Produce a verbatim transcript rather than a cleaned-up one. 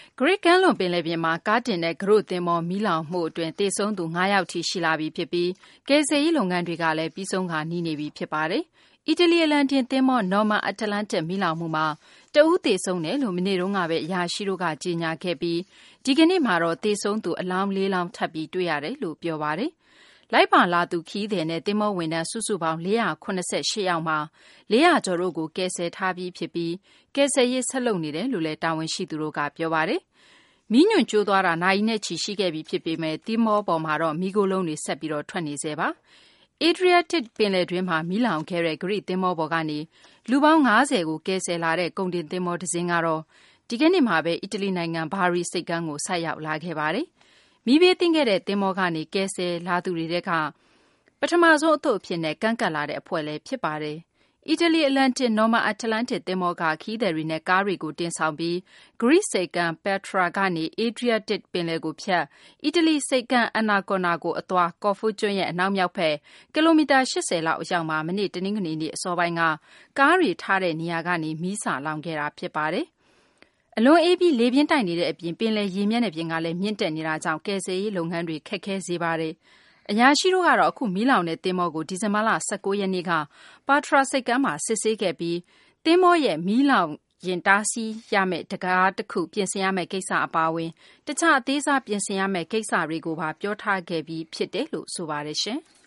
ဂရိကမ်းလွန်ပင်လယ်ပြင်မှာကားတင်တဲ့ကရုသင်္ဘောမီးလောင်မှုအတွင်းသေဆုံးသူ၅ယောက်ထိရှိလာပြီဖြစ်ပြီးကယ်ဆယ်ရေးလုပ်ငန်းတွေကလည်းပြီးဆုံးခါနီးနေပြီဖြစ်ပါတယ်။အီတလီအလံတင်သင်္ဘော Norma Atlantic မီးလောင်မှုမှာတဦးသေဆုံးတယ်လို့မနေ့တုန်းကပဲအရာရှိတို့ကကြေညာခဲ့ပြီးဒီကနေ့မှာတော့သေဆုံးသူအလောင်းလေးလောင်းထပ်ပြီးတွေ့ရတယ်လို့ပြောပါတယ်။လိုက်ပါလာသူခရီးသည်နဲ့သင်္ဘောဝန်ထမ်းစုစုပေါင်း၄၇၈ယောက်မှာ၄၀၀ကျော်တို့ကိုကယ်ဆယ်ထားပြီးဖြစ်ပြီးကယ်ဆယ်ရေးဆက်လုပ်နေတယ်လို့လည်းတာဝန်ရှိသူတို့ကပြောပါတယ်။မီးညွန့်ကျိုးသွားတာနာရီနဲ့ချီရှိခဲ့ပြီဖြစ်ပေမဲ့သင်္ဘောပေါ်မှာတော့မီးခိုးလုံးတွေဆက်ပြီးထွက်နေဆဲပါ။ Adriatic ပင်လယ်တွင်းမှာမီးလောင်ခဲ့တဲ့ဂရိသင်္ဘောပေါ်ကနေလူပေါင်း၅၀ကိုကယ်ဆယ်လာတဲ့ကုန်တင်သင်္ဘောတစ်စင်းကတော့ဒီကနေ့မှာပဲအီတလီနိုင်ငံဘာရီဆိပ်ကမ်းကိုဆိုက်ရောက်လာခဲ့ပါတယ်။မီးဘေးသင့်ခဲ့တဲ့သင်္ဘောကနေကယ်ဆယ်လာသူတွေထဲကပထမဆုံးအသုတ်အဖြစ်နဲ့ကမ်းကပ်လာတဲ့အဖွဲ့လည်းဖြစ်ပါတယ်။အီတလီအလံတင် Norma Atlantic သင်္ဘောကခရီးသည်တွေနဲ့ကားတွေကိုတင်ဆောင်ပြီးဂရိဆိပ်ကမ်း Petra ကနေ Adriatic ပင်လယ်ကိုဖြတ်အီတလီဆိပ်ကမ်း Ancona ကိုအသွားကော်ဖူကျွန်းရဲ့အနောက်မြောက်ဘက်ကီလိုမီတာ၈၀လောက်အရောက်မှာမနေ့တနင်္ဂနွေနေ့အစောပိုင်းကကားတွေထားတဲ့နေရာကနေမီးစလောင်ခဲ့တာဖြစ်ပါတယ်။အလွန်အေးပြီးလေပြင်းတိုက်နေတဲ့အပြင်ပင်လယ်ရေမျက်နှာပြင်ကလည်းမြင့်တက်နေတာကြောင့်ကယ်ဆယ်ရေးလုပ်ငန်းတွေခက်ခဲစေပါတယ်။အရာရှိတို့ကတော့အခုမီးလောင်တဲ့သင်္ဘောကိုဒီဇင်ဘာလ၁၉ရက်နေ့ကပါထရာဆိပ်ကမ်းမှာစစ်ဆေးခဲ့ပြီးသင်္ဘောရဲ့မီးလောင်ရင်တားဆီးရမယ့်တကားတစ်ခုပြင်ဆင်ရမယ့်ကိစ္စအပါအဝင်တခြားအသေးစားပြင်ဆင်ရမယ့်ကိစ္စတွေကိုပါပြောထားခဲ့ပြီးဖြစ်တယ်လို့ဆိုပါတယ်ရှင်။